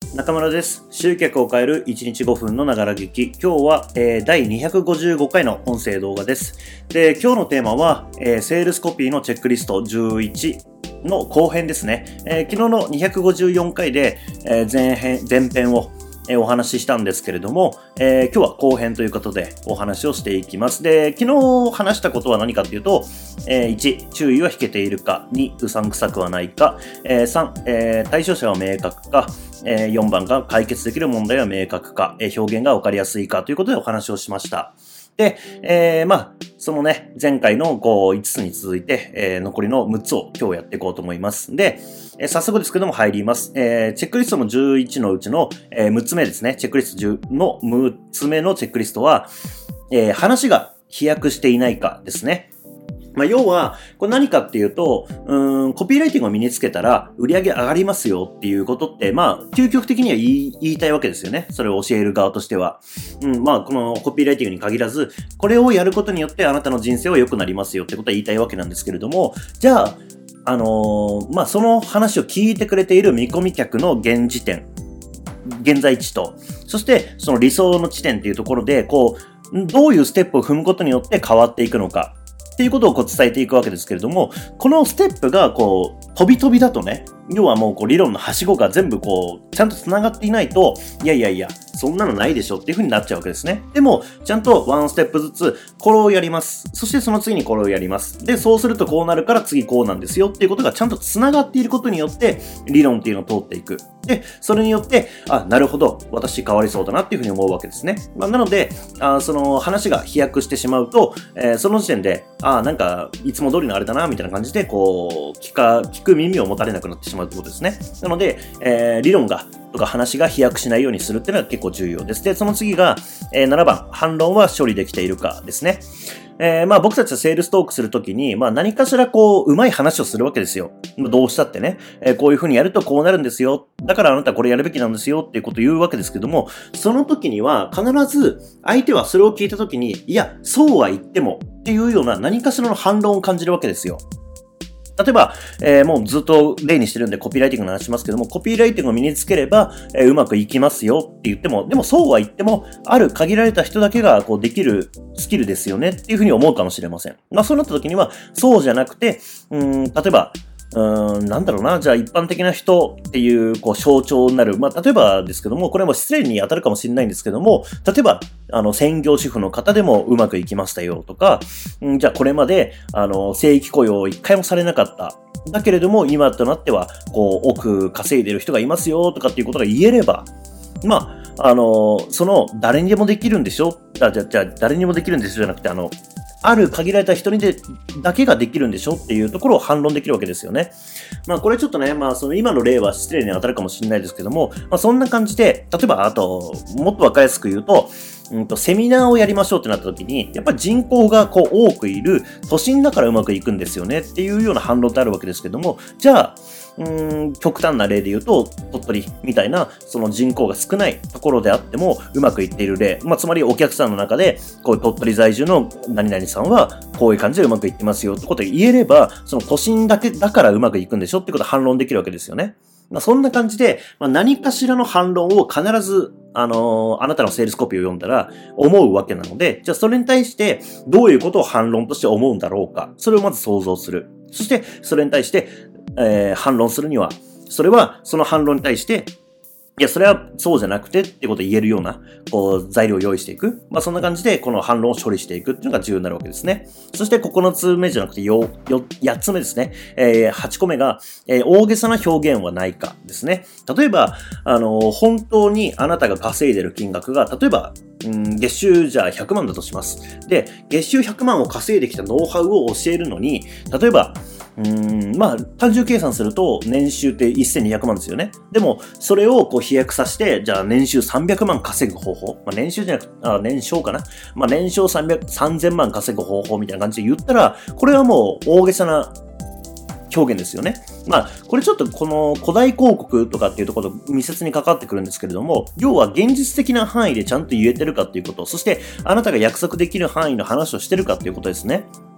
中村です。集客を変える1日5分のながら劇。今日は、第255回の音声動画です。で、今日のテーマは、セールスコピーのチェックリスト11の後編ですね。昨日の254回で、前編をお話ししたんですけれども、今日は後編ということでお話をしていきます。で、昨日話したことは何かというと、1、注意は引けているか、2、うさんくさくはないか、3、対象者は明確か、4番が解決できる問題は明確か、表現がわかりやすいかということでお話をしました。で、そのね、前回の5つに続いて、残りの6つを今日やっていこうと思います。で、早速ですけども入ります。チェックリストの11のうちの、6つ目ですね。チェックリスト10の6つ目のチェックリストは、話が飛躍していないかですね。要は、これ何かっていうと、コピーライティングを身につけたら売り上げ上がりますよっていうことって、究極的には言いたいわけですよね。それを教える側としては。このコピーライティングに限らず、これをやることによってあなたの人生は良くなりますよってことは言いたいわけなんですけれども、じゃあ、その話を聞いてくれている見込み客の現在地と、そしてその理想の地点っていうところで、どういうステップを踏むことによって変わっていくのか。っていうことを伝えていくわけですけれども、このステップが飛び飛びだとね、要はもう理論のはしごが全部ちゃんと繋がっていないと、いや、そんなのないでしょっていう風になっちゃうわけですね。でも、ちゃんとワンステップずつ、これをやります。そしてその次にこれをやります。で、そうするとこうなるから次こうなんですよっていうことがちゃんと繋がっていることによって、理論っていうのを通っていく。で、それによって、なるほど、私変わりそうだなっていう風に思うわけですね。なので、その話が飛躍してしまうと、その時点で、なんか、いつも通りのあれだな、みたいな感じで、聞く耳を持たれなくなってしまうってことですね。なので、理論とか話が飛躍しないようにするっていうのが結構重要です。で、その次が、7番、反論は処理できているかですね。僕たちはセールストークするときに、何かしらうまい話をするわけですよ。どうしたってね。こういう風にやるとこうなるんですよ。だからあなたはこれやるべきなんですよっていうことを言うわけですけども、その時には必ず相手はそれを聞いた時に、いや、そうは言ってもっていうような何かしらの反論を感じるわけですよ。例えば、もうずっと例にしてるんでコピーライティングの話しますけども、コピーライティングを身につければ、うまくいきますよって言っても、でもそうは言っても、ある限られた人だけができるスキルですよねっていうふうに思うかもしれません。そうなった時には、そうじゃなくて、例えば、じゃあ一般的な人っていう、象徴になる。例えばですけども、これも失礼に当たるかもしれないんですけども、例えば、専業主婦の方でもうまくいきましたよとか、じゃあこれまで、正規雇用を一回もされなかった。だけれども、今となっては、多く稼いでる人がいますよとかっていうことが言えれば、誰にでもできるんでしょ？じゃあ、誰にもできるんでしょじゃなくて、ある限られた人にだけができるんでしょっていうところを反論できるわけですよね。これちょっとね、今の例は失礼に当たるかもしれないですけども、そんな感じで、例えば、あと、もっとわかりやすく言うと、セミナーをやりましょうってなった時に、やっぱり人口が多くいる都心だからうまくいくんですよねっていうような反論ってあるわけですけども、じゃあ、極端な例で言うと、鳥取みたいな、その人口が少ないところであっても、うまくいっている例。つまりお客さんの中で、鳥取在住の何々さんは、こういう感じでうまくいってますよってことを言えれば、その都心だけだからうまくいくんでしょってことを反論できるわけですよね。そんな感じで、何かしらの反論を必ず、あなたのセールスコピーを読んだら思うわけなので、じゃあそれに対してどういうことを反論として思うんだろうか。それをまず想像する。そして、それに対して、反論するには、それはその反論に対して、いや、それはそうじゃなくてってことを言えるような、材料を用意していく。そんな感じで、この反論を処理していくっていうのが重要になるわけですね。そして、9つ目じゃなくて、8つ目ですね。8個目が、大げさな表現はないかですね。例えば、本当にあなたが稼いでる金額が、例えば、月収じゃあ100万だとします。で、月収100万を稼いできたノウハウを教えるのに、例えば、単純計算すると年収って1200万ですよね。でも、それを飛躍させて、じゃあ年収300万稼ぐ方法。年収じゃなくて、年商かな。年商3000万稼ぐ方法みたいな感じで言ったら、これはもう大げさな表現ですよね。これちょっとこの古代広告とかっていうところと密接に関わってくるんですけれども、要は現実的な範囲でちゃんと言えてるかっていうこと、そしてあなたが約束できる範囲の話をしてるかっていうことですね。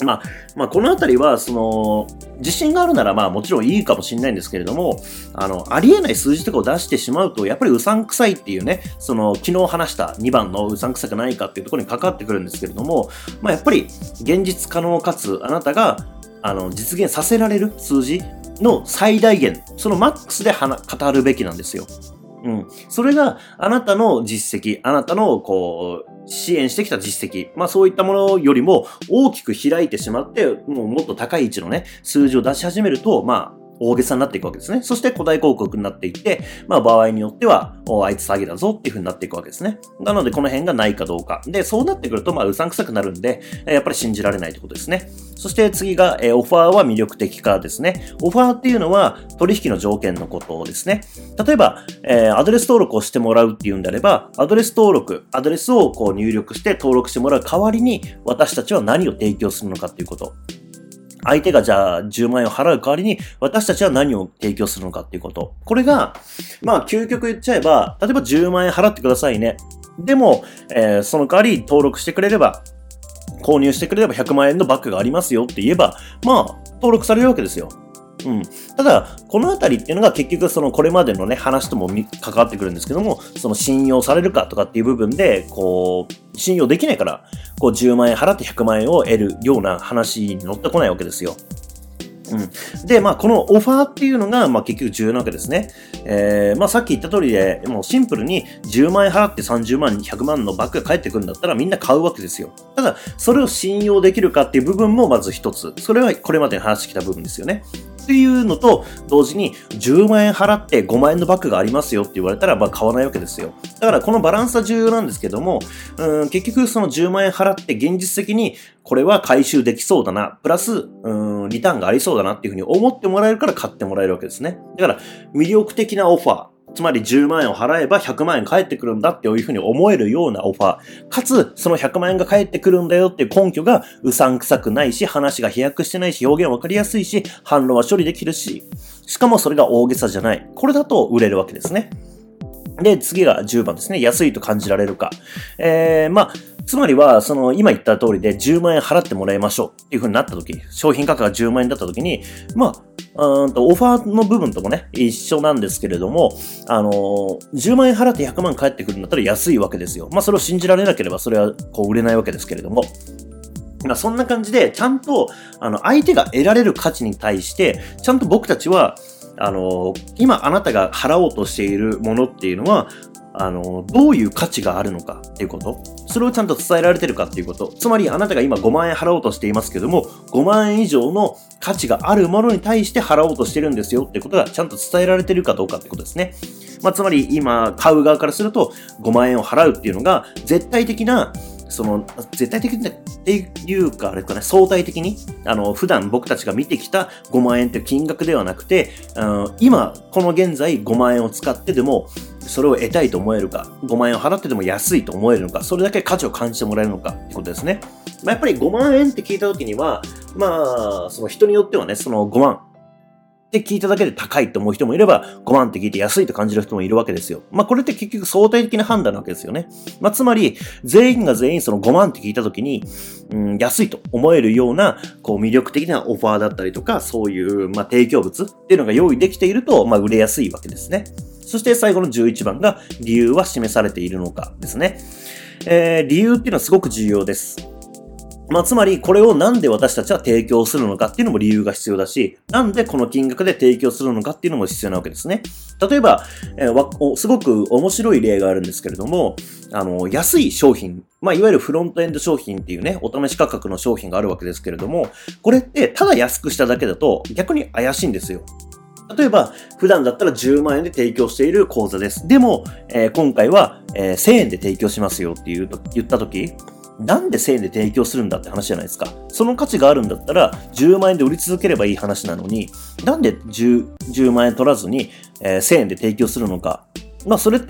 このあたりは、自信があるならもちろんいいかもしれないんですけれども、ありえない数字とかを出してしまうと、やっぱりうさんくさいっていうね、昨日話した2番のうさんくさくないかっていうところに関わってくるんですけれども、やっぱり現実可能かつ、あなたが、実現させられる数字の最大限、そのマックスで語るべきなんですよ。それがあなたの実績、あなたの支援してきた実績、そういったものよりも大きく開いてしまって、もっと高い位置のね、数字を出し始めると、大げさになっていくわけですね。そして古代広告になっていって、場合によっては、あいつ詐欺だぞっていう風になっていくわけですね。なので、この辺がないかどうか。で、そうなってくると、うさんくさくなるんで、やっぱり信じられないってことですね。そして次が、オファーは魅力的かですね。オファーっていうのは、取引の条件のことですね。例えば、アドレス登録をしてもらうっていうんであれば、アドレスを入力して登録してもらう代わりに、私たちは何を提供するのかっていうこと。相手がじゃあ10万円を払う代わりに私たちは何を提供するのかっていうこと。これが、究極言っちゃえば、例えば10万円払ってくださいね。でも、その代わり登録してくれれば、購入してくれれば100万円のバッグがありますよって言えば、登録されるわけですよ。ただ、このあたりっていうのが結局これまでのね、話とも関わってくるんですけども、信用されるかとかっていう部分で、信用できないから、10万円払って100万円を得るような話に乗ってこないわけですよ。で、このオファーっていうのが、結局重要なわけですね。さっき言った通りで、もうシンプルに10万円払って30万、100万のバッグが返ってくるんだったらみんな買うわけですよ。ただ、それを信用できるかっていう部分もまず一つ。それはこれまでに話してきた部分ですよね。っていうのと、同時に10万円払って5万円のバッグがありますよって言われたら、買わないわけですよ。だからこのバランスは重要なんですけども、結局その10万円払って現実的にこれは回収できそうだな、プラス、リターンがありそうだなっていうふうに思ってもらえるから買ってもらえるわけですね。だから魅力的なオファー。つまり10万円を払えば100万円返ってくるんだっていうふうに思えるようなオファー。かつ、その100万円が返ってくるんだよっていう根拠がうさんくさくないし、話が飛躍してないし、表現はわかりやすいし、反論は処理できるし、しかもそれが大げさじゃない。これだと売れるわけですね。で、次が10番ですね。安いと感じられるか。つまりは、今言った通りで10万円払ってもらいましょうっていう風になった時、商品価格が10万円だった時に、オファーの部分ともね、一緒なんですけれども、10万円払って100万返ってくるんだったら安いわけですよ。それを信じられなければそれは売れないわけですけれども。そんな感じで、ちゃんと、相手が得られる価値に対して、ちゃんと僕たちは、今あなたが払おうとしているものっていうのは、どういう価値があるのかっていうこと。それをちゃんと伝えられてるかっていうこと。つまりあなたが今5万円払おうとしていますけども、5万円以上の価値があるものに対して払おうとしてるんですよっていうことがちゃんと伝えられてるかどうかってことですね。つまり今買う側からすると5万円を払うっていうのが絶対的な絶対的っていうか、あれかね、相対的に、普段僕たちが見てきた5万円っていう金額ではなくて、今、この現在5万円を使ってでも、それを得たいと思えるか、5万円を払ってでも安いと思えるのか、それだけ価値を感じてもらえるのかってことですね。やっぱり5万円って聞いたときには、その人によってはね、その5万、って聞いただけで高いと思う人もいれば、5万って聞いて安いと感じる人もいるわけですよ。これって結局相対的な判断なわけですよね。つまり、全員が全員その5万って聞いたときに、安いと思えるような、魅力的なオファーだったりとか、そういう、提供物っていうのが用意できていると、売れやすいわけですね。そして最後の11番が、理由は示されているのかですね。理由っていうのはすごく重要です。つまり、これをなんで私たちは提供するのかっていうのも理由が必要だし、なんでこの金額で提供するのかっていうのも必要なわけですね。例えば、すごく面白い例があるんですけれども、安い商品、いわゆるフロントエンド商品っていうね、お試し価格の商品があるわけですけれども、これってただ安くしただけだと逆に怪しいんですよ。例えば、普段だったら10万円で提供している講座です。でも、今回は、1000円で提供しますよって言ったとき、なんで1000円で提供するんだって話じゃないですか。その価値があるんだったら10万円で売り続ければいい話なのに、なんで 10万円取らずに、1000円で提供するのか。それって、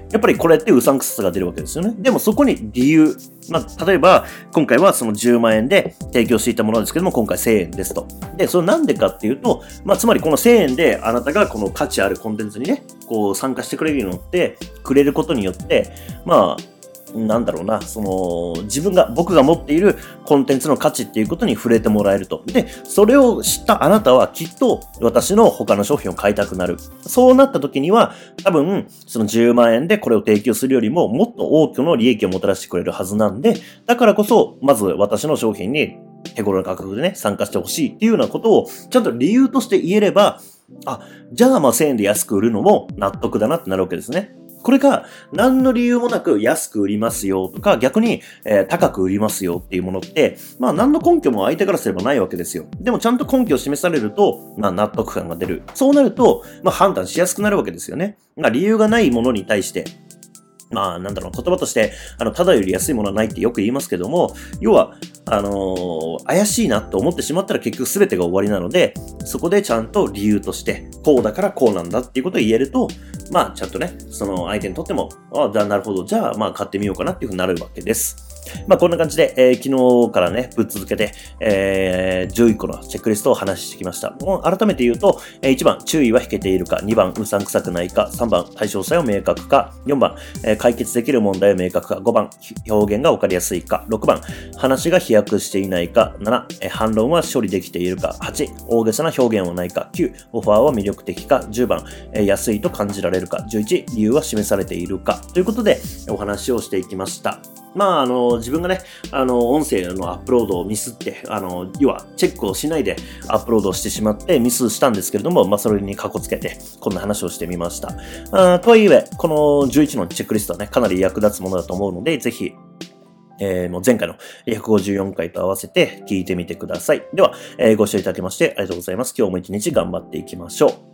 やっぱりこれってうさんくささが出るわけですよね。でもそこに理由。例えば、今回はその10万円で提供していたものですけども、今回1000円ですと。で、それなんでかっていうと、つまりこの1000円であなたがこの価値あるコンテンツにね、参加してくれるようになって、くれることによって、 なんだろうな、僕が持っているコンテンツの価値っていうことに触れてもらえると。で、それを知ったあなたはきっと私の他の商品を買いたくなる。そうなった時には、多分、その10万円でこれを提供するよりも、もっと多くの利益をもたらしてくれるはずなんで、だからこそ、まず私の商品に手頃な価格でね、参加してほしいっていうようなことを、ちゃんと理由として言えれば、じゃあ1000円で安く売るのも納得だなってなるわけですね。これが何の理由もなく安く売りますよとか逆に、高く売りますよっていうものって、何の根拠も相手からすればないわけですよ。でもちゃんと根拠を示されると、納得感が出る。そうなると、判断しやすくなるわけですよね。理由がないものに対して、言葉として、ただより安いものはないってよく言いますけども、要は、怪しいなと思ってしまったら結局全てが終わりなので、そこでちゃんと理由として、こうだからこうなんだっていうことを言えると、ちゃんとね、その相手にとっても、なるほど、じゃあ、買ってみようかなっていうふうになるわけです。こんな感じで、昨日からね、ぶっ続けて、11個のチェックリストを話してきました。改めて言うと、1番、注意は引けているか、2番、うさんくさくないか、3番、対象性を明確か、4番、解決できる問題を明確か、5番、表現がわかりやすいか、6番、話が飛躍していないか、7、反論は処理できているか、8、大げさな表現はないか、9、オファーは魅力的か、10番、安いと感じられるか、11、理由は示されているか、ということで、お話をしていきました。自分がね、音声のアップロードをミスって、要は、チェックをしないでアップロードしてしまってミスしたんですけれども、それにかこつけて、こんな話をしてみました。とはいえ、この11のチェックリストはね、かなり役立つものだと思うので、ぜひ、もう前回の154回と合わせて聞いてみてください。では、ご視聴いただきましてありがとうございます。今日も一日頑張っていきましょう。